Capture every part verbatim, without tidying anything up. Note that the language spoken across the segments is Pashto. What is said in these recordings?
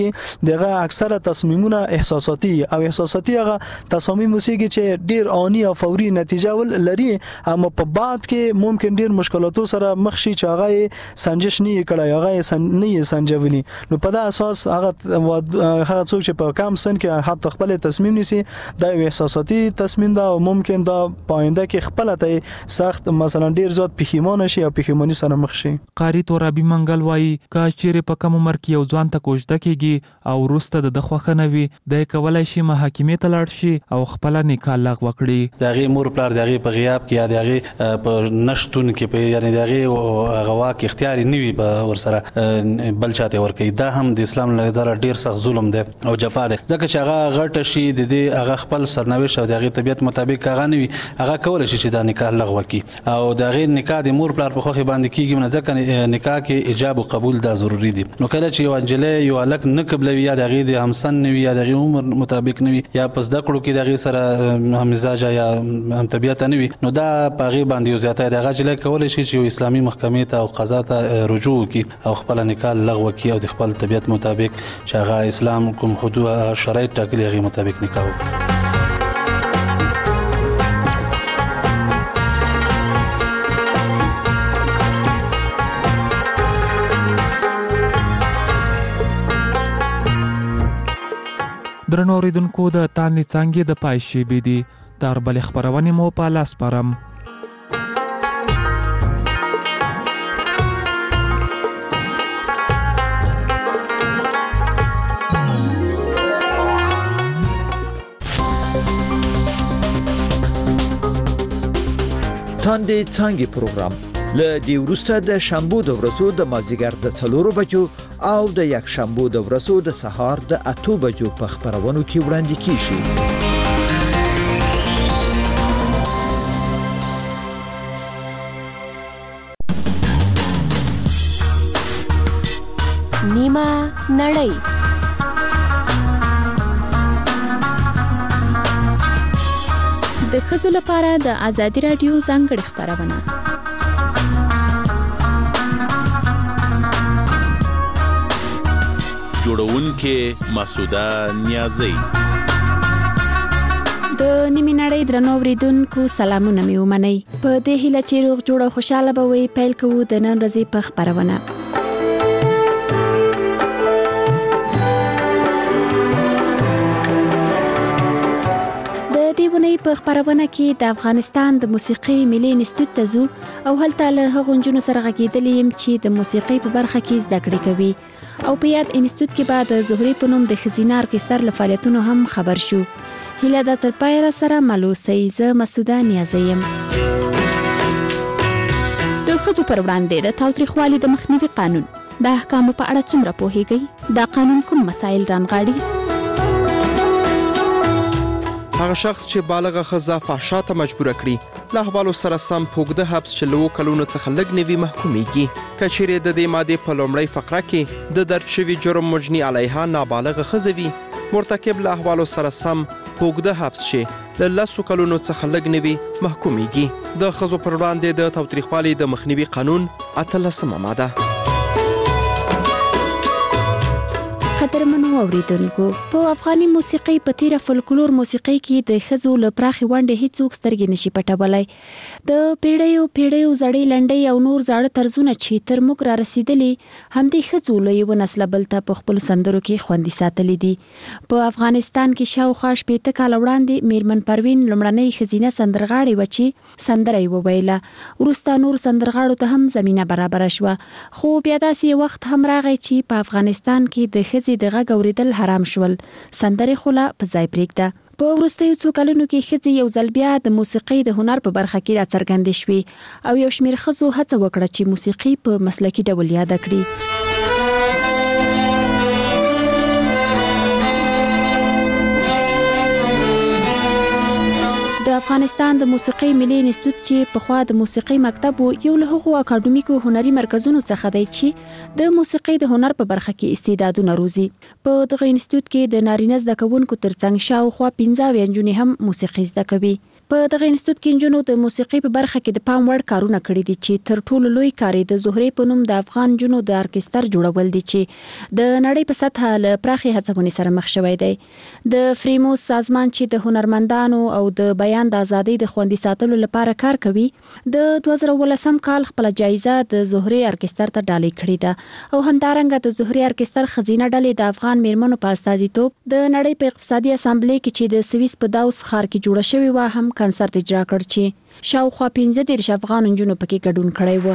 دغه اکثره تصمیمونه احساساتي او احساساتي هغه تصامیم وسیږي چې ډیر آنی او فوري نتیجه ول لري، اما په بعد کې ممکن ډیر مشکلاتو سره مخ شي چې هغه سنجش نه کړي، هغه سن نه سنجولي. نو په دا اساس هغه هغه څوک چې په کم سن کې حتی خپل تصمیم نیسي دا یو احساساتي تصمیم ده او ممکن دا پاینده کې خپل ته سخت مثلا ډیر زیات پښیمانه شي او پښیمانی سره مخ شي. قاری تورابي منګل وایي کا چیرې په کم عمر کې یو ځوان ته کوژده کیږي او وروسته د خوښه نه وي، د کولای شي محاکمې ته لاړ شي او خپل نکاح لغوه کړي. دغه مور پلار دغه په غیاب کې یا دغه په نشټون کې په یعنی دغه غوا کې اختیاري نه وي په ورسره بل چاته ور کوي. دا هم د اسلام له نظر ډیر سخت ظلم دی او جفا دی، ځکه چې هغه غټ شي د دې هغه خپل سرنوشت او دغه طبيعت مطابق هغه نه وي، هغه کولای شي چې دا نکاح لغوه کړي او دغه نکاح د مور پلار په خوخه باندې کیږي، نه ځکه نکاح کې ایجاب او قبول دا ضروری دي. نو کله چې یو انجلې یو الک نه قبلوي یا دغه د همسن نه وي یا دغه عمر مطابق نه وي یا پس د کړو کې دغه سره هم مزاج یا هم طبيعت نه وي، نو دا پاغي باندې یو زیاته دغه چې کولای شي چې اسلامي محکمې ته او قضا ته رجوع وکړي او خپل نکاح لغوه کړي او د خپل طبيعت مطابق چې هغه اسلام کوم حدود شرایط ټاکلي هغه مطابق نکاح وکړي. درنو اوریدونکو د تانلی څانګې د پای شیبې دي تر بلې خپرونې مو په لاس سپارم. تاندې څانګې پروګرام له دې وروسته د شنبو د ورځو د مازیګر د څلورو بجو او د یک شنبو د ورځو د سهار د اتو بجو په خبرونو کې وړاندې کیږي. نیمه نړۍ د ښځو لپاره د ازادي رادیو ځانګړې خبرونه. جوړونکې مسعوده نیازی. د نیمه نړۍ درنو اوریدونکو سلامونه مې ومنئ. په دې هیله چې روغ جوړ او خوشاله به وي، پیل کوو د نن ورځې په خبرونه. دیونی په خبرونه کې د افغانستان د موسیقي ملي انسټیټیوټ ته ځو او هلته له هغو نجونو سره غږېدلې یم چې د موسیقي په برخه کې زده کړې کوي او په یاد انسټیټیوټ کې به د زهري په نوم د ښځینه ارکستر له فعالیتونو هم خبر شو. هیله ده تر پایه راسره مل اوسئ. زه مسعوده نیازی یم. د ښځو پر وړاندې د تاوتریخوالي د مخنیوي قانون د احکامو په اړه څومره پوهیږئ؟ دا قانون کوم مسایل رانغاړي؟ هغه شخص چې بالغه ښځه فحشا ته مجبوره کړي له احوالو سره سم په اوږده حبس چې له اوو کلونو څخه لږ نه وي محکومیږي. که چیرې د دې مادې په لومړۍ فقره کې د درج شوي جرم مجني علیها نابالغه ښځه وي، مرتکب له احوالو سره سم په اوږده حبس چې له لسو کلونو څخه لږ نه وي محکومیږي. د ښځو پر وړاندې د تاوتریخوالي د مخنیوي قانون اتلسمه ماده. قدرمنو اوریدونکو، په افغاني موسیقۍ په تیره فولکلور موسیقۍ کې د ښځو له پراخې ونډې هیڅوک سترګې نشي پټولی. د پیړیو پیړیو زړې لنډۍ او نور زاړه طرزونه چې تر موږ را رسېدلي همدې ښځو له یوه نسله بل ته په خپلو سندرو کې خوندي ساتلي دي. په افغانستان کې شاوخوا شپېته کاله وړاندې میرمن پروین لومړنۍ ښځینه سندرغاړې وه چې سندره یې وویله. وروسته نورو سندرغاړو ته هم زمینه برابره شوه، خو بیا داسې یو وخت هم راغی چې په افغانستان کې د ښځې د غږ اورېدل حرام شول. سندرې خو لا په ځای پرېږده. په وروستیو څو کلونو کې ښځې یو ځل بیا د موسیقۍ د هنر په برخه کې راڅرګندې شوې او یو شمېر ښځو هڅه وکړه چې موسیقي په مسلکي ډول یاده کړي. د افغانستان د موسیقۍ ملي انسټیټیوټ چې پخوا د موسیقۍ مکتب و، یو له هغو اکاډمیکو هنري مرکزونو څخه دی چې د موسیقۍ د هنر په برخه کې استعدادونه روزي. په دغه انسټیټیوټ کې د نارینه زده کوونکو ترڅنګ شاوخوا پنځه اویا نجونې هم موسیقي زده کوي. په دغه انسټیټیوټ کې نجونو د موسیقي په برخه کې د پام وړ کارونه کړي دي چې تر ټولو لوی کار د زهرې په نوم د افغان نجونو د ارکستر جوړول دي چې د نړۍ په سطحه له پراخي هڅونې سره مخ شوی دی. د فریموس سازمان چې د هنرمندانو او د بیان د ازادۍ د خوندي ساتلو لپاره کار کوي د دوه زره ولسم کال خپل جایزه د زهرې ارکستر ته ډالۍ کړې ده او همدارنګه د زهرې ارکستر خزینه ډلې د افغان میرمنو په استازیتوب د نړۍ په اقتصادي اسامبلې کې چې د سویس په داوس ښار کې جوړه شوې و هم کنسرت اجرا کړ چې شاوخوا پنځه دېرش افغان نجونو پکې ګډون کړی و.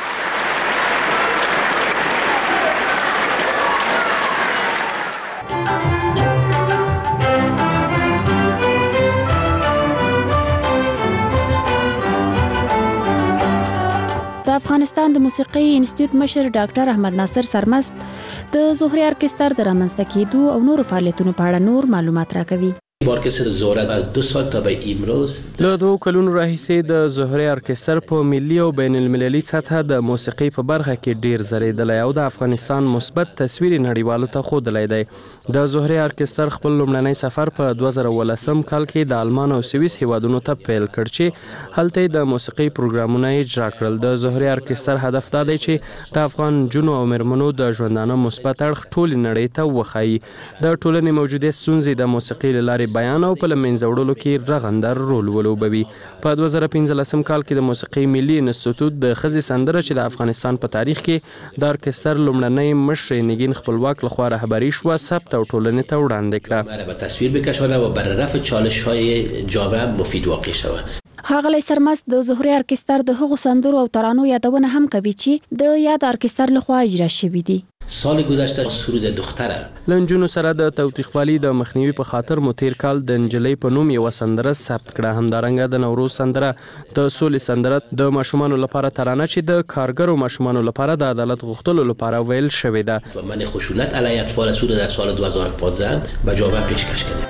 د افغانستان د موسیقي انسټیټیوټ مشر ډاکټر احمد ناصر سرمست د زهرې ارکستر د رامنځته کېدو او نورو فعالیتونو په اړه نور معلومات راکوي. ارکستر زهره از دو سال تا به امروز له دوه کلونو راهیسې د زهرې ارکستر په ملي او بین المللي سطحه د موسیقي په برخه کې ډیر ځلیدلی او د افغانستان مثبت تصویر نړیوالو ته ښودلی دی. د زهرې ارکستر خپل لومړنی سفر په دوه زره ولسم کال کې د آلمان او سویس هیوادونو ته پیل کړ چې هلته د موسیقي پروګرامونه اجرا کړل. د زهرې ارکستر هدف دا دی چې د افغان نجونو او میرمنو د ژوندانه مثبت اړخ ټولې نړۍ ته وښایي. د ټولنې موجودې ستونزې د موسیقي له لارې بیان او په لمنځه وړلو کې رغنده رول ولوبوي. په دوه زره پنځلسم کال کې د موسیقي ملي انسټیټیوټ د ښځې سندره چې د افغانستان په تاریخ کې د ارکستر لومړنۍ مشرې نگین خپلواک لخوا رهبري شوه ثبت او ټولنې ته وړاندې کړه. به تصویر بکشانه و بر رفع چالش‌های جامعه مفید واقع شود. ښاغلی سرمست د زهرې ارکستر د هغو سندرو او ترانو یادونه هم کوي چې د یاد ارکستر لخوا اجرا شوي دي. سال گذشته سرود دختره له نجونو سره د تاوتریخوالي د مخنیوي په خاطر مو تیر کال د نجلۍ په نوم یوه سندره ثبت کړه. همدارنګه د نوروز سندره، د سولې سندره، د ماشومانو لپاره ترانه چې د کارګرو ماشومانو لپاره د عدالت غوښتلو لپاره ویل شوې ده. و من خشونت علیه اطفال سوریه در سال دو هزار و پانزده به جامعه پیشکش کرده.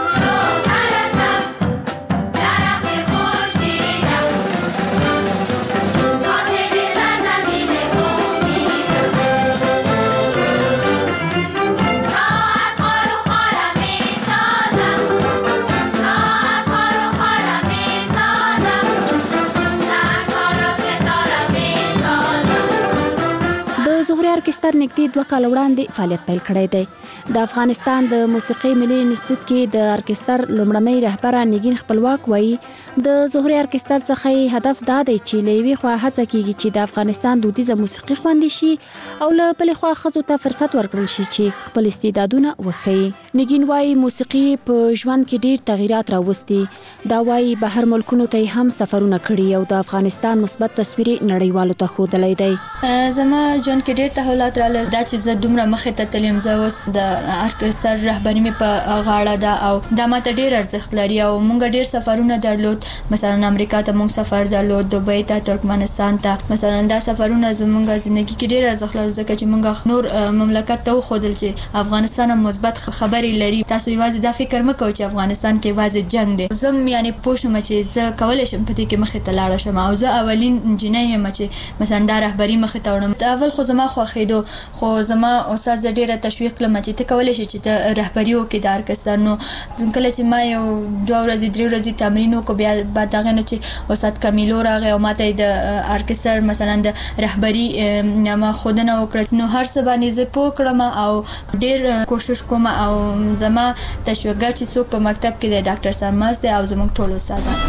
ارکستر نږدې دوه کال وړاندې فعالیت پیل کړی دی. د افغانستان د موسیقي ملي انسټیټیوټ کې د ارکستر لومړنۍ رهبره نگین خپلواک وایي د زهرې ارکستر څخه هدف دا دی چې له یوې خوا هڅه کیږي چې د افغانستان دودیزه موسیقي خوندي شي او له بلې خوا ښځو ته فرصت ورکړل شي چې خپل استعدادونه وښیي. نگین وایي موسیقي په ژوند کې ډیر تغییرات راوستي. دا وایي بهر ملکونو ته هم سفرونه کړي او د افغانستان مثبت تصویر نړیوالو ته ښودلی دی. زما ژوند کې ډیر تحولات راغلل. دا چې زه دومره مخې ته تلم، زه اوس د ارکستر رهبري مې په غاړه ده او دا ماته ډیر ارزښت لري او مونږ ډیر سفرونه درلود. مثلا امریکا ته مونږ سفر درلود، دوبۍ ته، ترکمنستان ته. مثلا دا سفرونه زمونږ ژوندۍ کې ډیر ارزښت لري ځکه چې مونږ نور مملکت ته وښودل چې افغانستان هم مثبت خبرې لري. تاسو یوازې دا فکر مه کوئ چې افغانستان کې یوازې جنگ دی. زه یعنی پوه شوم چې زه کولی شم په دې کې مخې ته لاړه شم او زه اولین نجلۍ یم چې مثلا دا رهبري مخې ته وړم. اول خو زما خوښېدو، خو زما استاد ډیره تشویق کړم چې ته کولی شې چې ته رهبري وکړې د ارکستر. نو کله چې ما یو دوه ورځې درې ورځې تمرین وکړو، بیا بعد هغې نه چې استاد کمیلو راغی او ماته یې د ارکستر مثلا د رهبري ما ښودنه وکړه، نو هر څه باندې زه پوه کړم او ډیر کوشش کوم او زما تشویقګر چې څوک په مکتب کې دی ډاکټر سرمست دی او زموږ ټول استادان.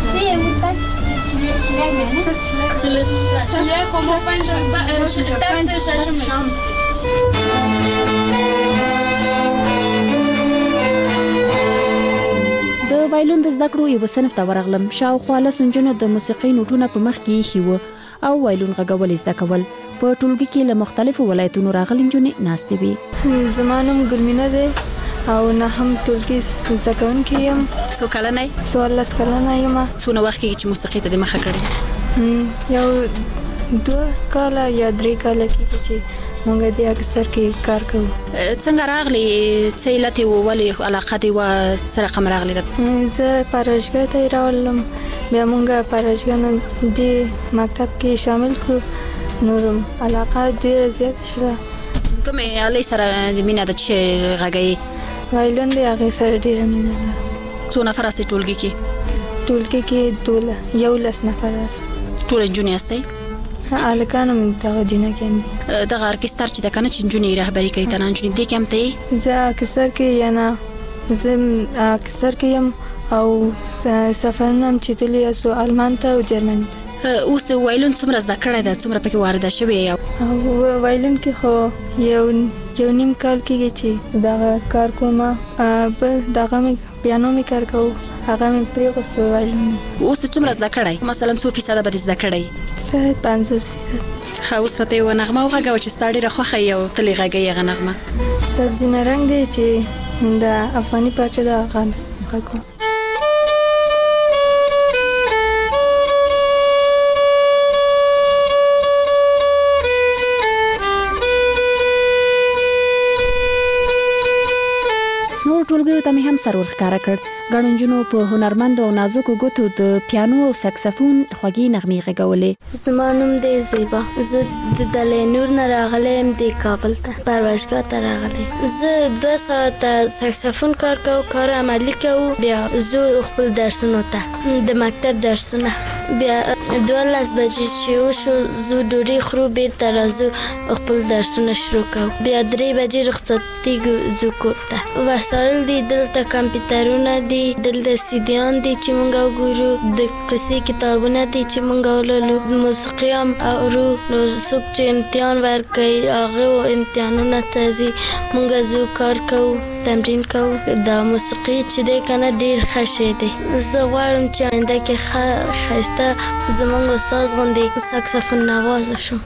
د وایلون د زده کړو یو صنف ته ورغلم. شاوخوا لس نجونو د موسیقي نوټونه په مخ کې ایښي وو او وایلون غږول زده کول. په ټولګي کې له مختلفو ولایتونو راغلي نجونې ناستې وې. زما نوم ګلمینه دی او نه هم ټولګي زده کوونکې یم. څو کلنه یې؟ څوارلس کلنه یم. څونه وخت کېږي چې موسیقي ته دې مخه کړې؟ یو دوه کاله یا درې کاله کېږي چې مونږ د ارکستر کې کار کوو. څنګه راغلی؟ څه علت یې و؟ ولې علاقه دې وه؟ څه رقم راغلی؟ زه پاراشګاه ته یې راولم، بیا مونږ پاراشګاه نه دې مکتب کې شامل کړو، نو علاقه ډېره زیاته شوه. کومې آلې سره مینه ده چې غږوې؟ وایلون دی، هغې سره ډېره مینه ده. څو نفر استئ ټولګي کې؟ ټولګي کې دوله یولس نفر است. ټول نجونې استئ؟ الکان هم دغه جنکان دي. دغه ارکستر چې د کنه چې نجونې رهبري کوي تنه نجونې دې کوم ته؟ زه ارکستر کې یا نه زه ارکستر کې يم او سفرنم چې تللی اسو آلمان ته او جرمني ته. اوس وایلون څومره زده کړی ده څومره پکې وارده شوی یو؟ وایلون کې خو یو یو نیم کال کېږي چې دغه کار کوم. بل دغه مې پیانو مې کار کوو هغه مې پرېښود وایلون. اوس څومره زده کړی؟ مثلا څو فیصده به دې زده کړی؟ شاید پنځوس فیصد. ښه اوس راته یوه نغمه وغږوه چې ستا ډېره خوښه یې او تل یې غږوي هغه نغمه. سبزي نرنګ دی چې د افغاني پارچه د هغه غږ. ټولګیو ته مې هم سر ورښکاره کړ. ګڼو نجونو په هنرمندو او نازکو ګوتو د پیانو او سکسفون خوږې نغمې غږولې. زما نوم دی زیبا. زه د دلینور نه راغلی یم د کابل ته پروژګاه ته راغلی. زه دوه ساعته سکسفون کار کوو، کار عملي کوو. بیا زه خپل درسونو ته د مکتب درسونه. بیا دولس بجې چې وشو زه ډوډۍ خورو بیرته راځو خپل درسونه شروع کوو. بیا درې بجې رخصتېږو زه کور ته. وسایل دي دلته کمپیوټرونه دي، دلته سیډیان دي چې مونږ وګورو، د قصې کتابونه دي چې مونږ ولولو، موسیقي هم اورو. نو څوک چې امتحان ورکوي هغه امتحانونه ته ځي، مونږ ځو کار کوو، تمرین کوو. دا موسیقي چې دی کنه ډېر ښه شی دی. زه غواړم چې آینده کې ښه ښایسته زموږ استاد غوندې سکسفون نواز شم.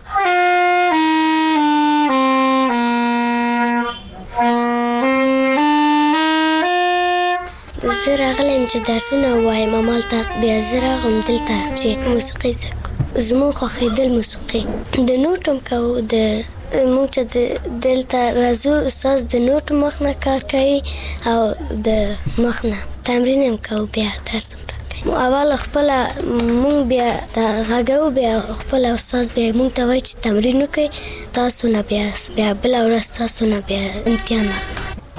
زه راغلی یم چې درسونه ووایم همالته. بیا زه راغلم دلته چې موسیقي زده کړم. زموږ خوښېدل موسیقي د نوټ هم کوو. د موږ چې دلته راځو استاد د نوټ مخ نه کار کوي او د مخ نه تمرین هم کوو. بیا درس هم راکوي. اول خپله موږ بیا د غږو، بیا خپله استاد بیا موږ ته وایي چې تمرین وکړئ تاسو نه. بیا بیا بله ورځ تاسو نه بیا امتحان ورکوي.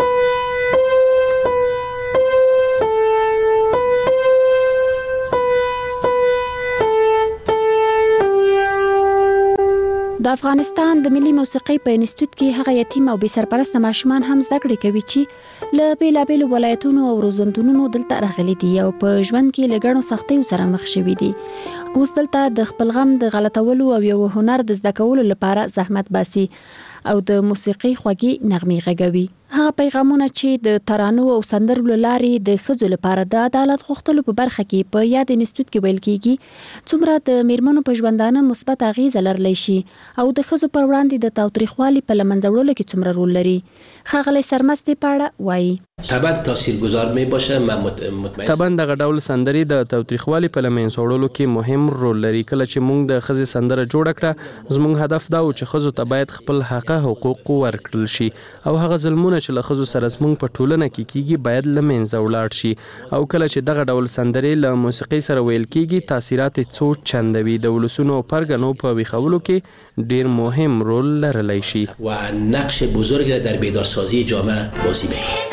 د افغانستان د ملي موسیقۍ په انسټیټیوټ کې هغه یتیم او بې سرپرسته ماشومان هم زده کړې کوي چې له بیلابیلو ولایتونو او روزندونونو دلته راغلي دي او په ژوند کې له ګڼو سختیو سره مخ شوي دي. اوس دلته د خپل غم د غلطولو او یو هنر د زده کولو لپاره زحمت باسي او د موسیقۍ خوږې نغمې غږوي. هغه پیغامونه چې د ترانو او سندرو له لارې د ښځو لپاره د عدالت غوښتلو په برخه کې په یاد انسټیټیوټ کې ویل کیږي، څومره د میرمنو په ژوندانه مثبت اغیزه لرلی شي او د ښځو پر وړاندې د تاوتریخوالي په له منځه وړلو کې څومره رول لري. ښاغلی سرمستې په اړه وایي. طبعا تاثیرگذار می باشه. من مطمئن طبعا دغه ډول سندرې د تاوتریخوالي په له منځه وړلو کې مهم رول لري. کله چې موږ د ښځې سندره جوړه کړه زموږ هدف دا و چې ښځو ته باید خپل حقه حقوق ورکړل شي او هغه ظلمونه چې له ښځو سره زموږ په ټولنه کې کیږي باید له منځه ولاړ شي. او کله چې دغه ډول سندرې له موسیقۍ سره ویل کیږي تاثیرات یې څو چنده وي. د ولسونو او پرګنو په ویښولو کې ډیر مهم رول لرلی شي و نقش بزرگ در بیدارسازی جامعه بازی می‌کنه.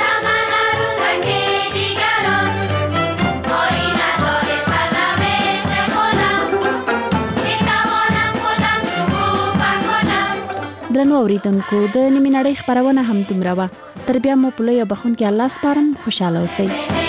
درنو اوریدونکو د نیمې نړۍ خپرونه هم دومره وه. تر بیا مو په لویه بخښونکي الله سپارم. خوشحاله اوسئ.